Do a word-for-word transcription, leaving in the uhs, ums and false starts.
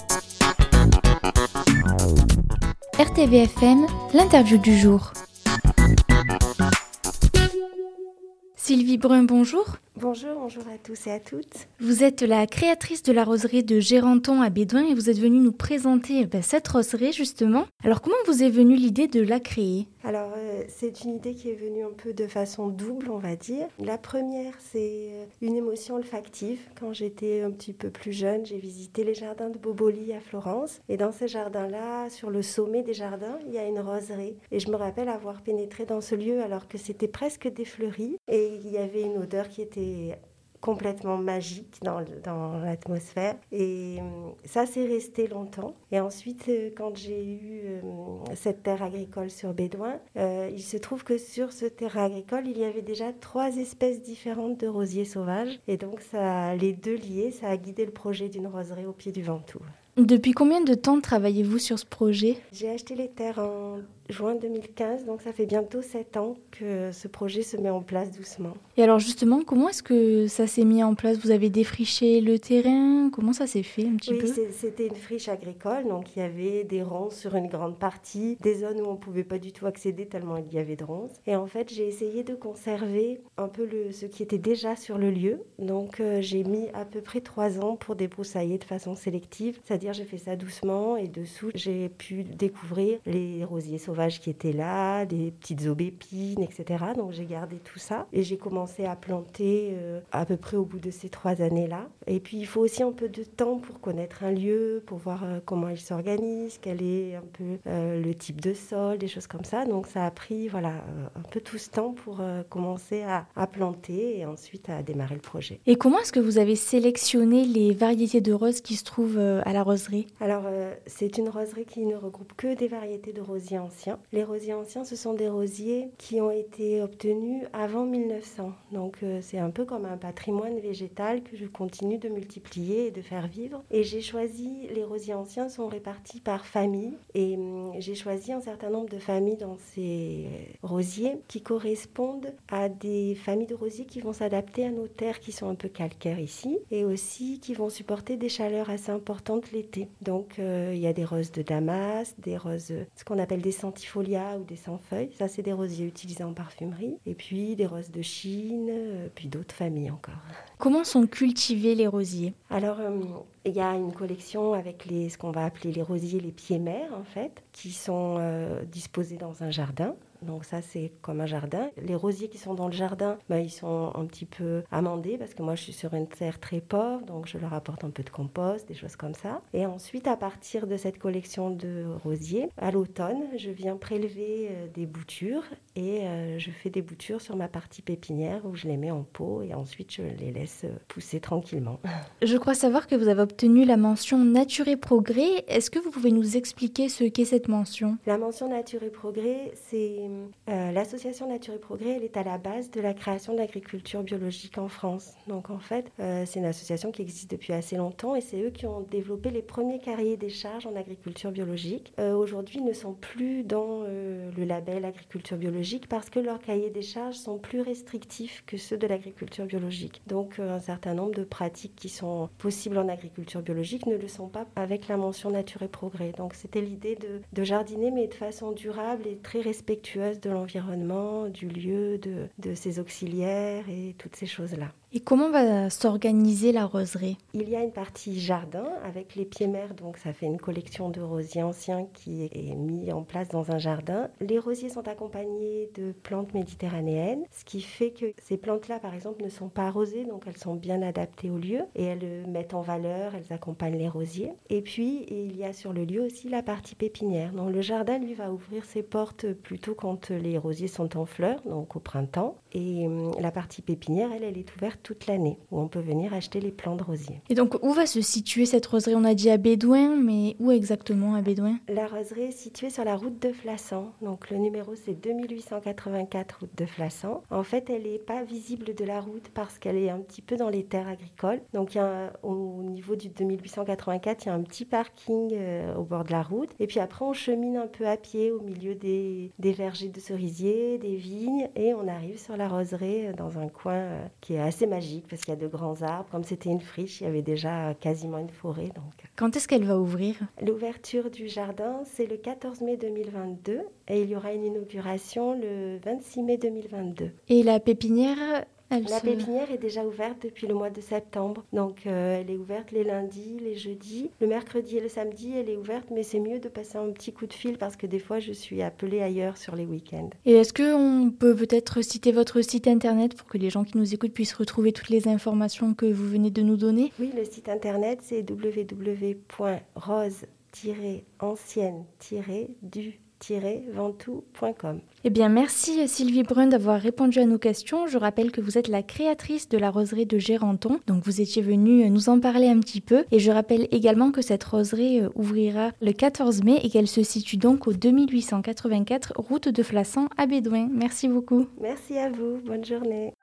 R T V F M, l'interview du jour. Sylvie Brun, bonjour. Bonjour, bonjour à tous et à toutes. Vous êtes la créatrice de la roseraie de Gérenton à Bédoin et vous êtes venue nous présenter ben, cette roseraie justement. Alors comment vous est venue l'idée de la créer ? Alors euh, c'est une idée qui est venue un peu de façon double, on va dire. La première, c'est une émotion olfactive. Quand j'étais un petit peu plus jeune, j'ai visité les jardins de Boboli à Florence. Et dans ces jardins-là, sur le sommet des jardins, il y a une roseraie. Et je me rappelle avoir pénétré dans ce lieu alors que c'était presque défleuri. Et il y avait une odeur qui était complètement magique dans, dans l'atmosphère. Et ça, c'est resté longtemps. Et ensuite, quand j'ai eu euh, cette terre agricole sur Bédoin, euh, il se trouve que sur ce terrain agricole, il y avait déjà trois espèces différentes de rosiers sauvages. Et donc, ça, les deux liés, ça a guidé le projet d'une roseraie au pied du Ventoux. Depuis combien de temps travaillez-vous sur ce projet ? J'ai acheté les terres en juin deux mille quinze, donc ça fait bientôt sept ans que ce projet se met en place doucement. Et alors justement, comment est-ce que ça s'est mis en place ? Vous avez défriché le terrain ? Comment ça s'est fait un petit oui, peu ? Oui, c'était une friche agricole, donc il y avait des ronces sur une grande partie, des zones où on ne pouvait pas du tout accéder tellement il y avait de ronces. Et en fait, j'ai essayé de conserver un peu le, ce qui était déjà sur le lieu. Donc euh, j'ai mis à peu près trois ans pour débroussailler de façon sélective, c'est-à-dire j'ai fait ça doucement et dessous, j'ai pu découvrir les rosiers sauvages qui étaient là, des petites aubépines, et cetera. Donc j'ai gardé tout ça et j'ai commencé à planter euh, à peu près au bout de ces trois années-là. Et puis il faut aussi un peu de temps pour connaître un lieu, pour voir euh, comment il s'organise, quel est un peu euh, le type de sol, des choses comme ça. Donc ça a pris voilà, euh, un peu tout ce temps pour euh, commencer à, à planter et ensuite à démarrer le projet. Et comment est-ce que vous avez sélectionné les variétés de roses qui se trouvent euh, à la roseraie ? Alors euh, c'est une roseraie qui ne regroupe que des variétés de rosiers anciens. Les rosiers anciens, ce sont des rosiers qui ont été obtenus avant mille neuf cents. Donc euh, c'est un peu comme un patrimoine végétal que je continue de multiplier et de faire vivre. Et j'ai choisi, les rosiers anciens sont répartis par famille. Et hum, j'ai choisi un certain nombre de familles dans ces rosiers qui correspondent à des familles de rosiers qui vont s'adapter à nos terres qui sont un peu calcaires ici et aussi qui vont supporter des chaleurs assez importantes l'été. Donc euh, il y a des roses de Damas, des roses, ce qu'on appelle des centifolia ou des sans-feuilles. Ça, c'est des rosiers utilisés en parfumerie. Et puis des roses de Chine, euh, puis d'autres familles encore. Comment sont cultivés les rosiers ? Alors, euh, il y a une collection avec les, ce qu'on va appeler les rosiers, les pieds-mères, en fait, qui sont euh, disposés dans un jardin. Donc ça, c'est comme un jardin. Les rosiers qui sont dans le jardin, ben, ils sont un petit peu amendés parce que moi, je suis sur une terre très pauvre, donc je leur apporte un peu de compost, des choses comme ça. Et ensuite, à partir de cette collection de rosiers, à l'automne, je viens prélever euh, des boutures et euh, je fais des boutures sur ma partie pépinière où je les mets en pot et ensuite, je les laisse pousser tranquillement. Je crois savoir que vous avez obtenu la mention Nature et Progrès. Est-ce que vous pouvez nous expliquer ce qu'est cette mention ? La mention Nature et Progrès, c'est euh, l'association Nature et Progrès, elle est à la base de la création de l'agriculture biologique en France. Donc en fait, euh, c'est une association qui existe depuis assez longtemps et c'est eux qui ont développé les premiers cahiers des charges en agriculture biologique. Euh, aujourd'hui, ils ne sont plus dans euh, le label agriculture biologique parce que leurs cahiers des charges sont plus restrictifs que ceux de l'agriculture biologique. Donc euh, un certain nombre de pratiques qui sont possibles en agriculture biologique ne le sont pas avec la mention Nature et Progrès. Donc c'était l'idée de, de jardiner mais de façon durable et très respectueuse de l'environnement, du lieu, de, de ses auxiliaires et toutes ces choses-là. Et comment va s'organiser la roseraie ? Il y a une partie jardin avec les pieds-mères, donc ça fait une collection de rosiers anciens qui est mise en place dans un jardin. Les rosiers sont accompagnés de plantes méditerranéennes, ce qui fait que ces plantes-là, par exemple, ne sont pas arrosées, donc elles sont bien adaptées au lieu et elles mettent en valeur, elles accompagnent les rosiers. Et puis, il y a sur le lieu aussi la partie pépinière. Donc le jardin, lui, va ouvrir ses portes plutôt quand les rosiers sont en fleurs, donc au printemps. Et la partie pépinière, elle, elle est ouverte toute l'année, où on peut venir acheter les plants de rosiers. Et donc, où va se situer cette roseraie ? On a dit à Bédoin, mais où exactement à Bédoin ? La roseraie est située sur la route de Flassan. Donc, le numéro, c'est deux mille huit cent quatre-vingt-quatre, route de Flassan. En fait, elle n'est pas visible de la route parce qu'elle est un petit peu dans les terres agricoles. Donc, il y a un, au niveau du deux mille huit cent quatre-vingt-quatre, il y a un petit parking euh, au bord de la route. Et puis après, on chemine un peu à pied au milieu des, des vergers de cerisiers, des vignes, et on arrive sur la roseraie dans un coin euh, qui est assez magique parce qu'il y a de grands arbres. Comme c'était une friche, il y avait déjà quasiment une forêt. Donc. Quand est-ce qu'elle va ouvrir ? L'ouverture du jardin, c'est le quatorze mai deux mille vingt-deux et il y aura une inauguration le vingt-six mai deux mille vingt-deux. Et la pépinière elle La se... pépinière est déjà ouverte depuis le mois de septembre. Donc euh, elle est ouverte les lundis, les jeudis. Le mercredi et le samedi, elle est ouverte, mais c'est mieux de passer un petit coup de fil parce que des fois, je suis appelée ailleurs sur les week-ends. Et est-ce qu'on peut peut-être citer votre site internet pour que les gens qui nous écoutent puissent retrouver toutes les informations que vous venez de nous donner ? Oui, le site internet, c'est w w w point rose tiret ancienne tiret du tiret ventoux point com. Eh bien, merci Sylvie Brun d'avoir répondu à nos questions. Je rappelle que vous êtes la créatrice de la roseraie de Gérenton. Donc, vous étiez venue nous en parler un petit peu. Et je rappelle également que cette roseraie ouvrira le quatorze mai et qu'elle se situe donc au deux mille huit cent quatre-vingt-quatre route de Flassan à Bédoin. Merci beaucoup. Merci à vous. Bonne journée.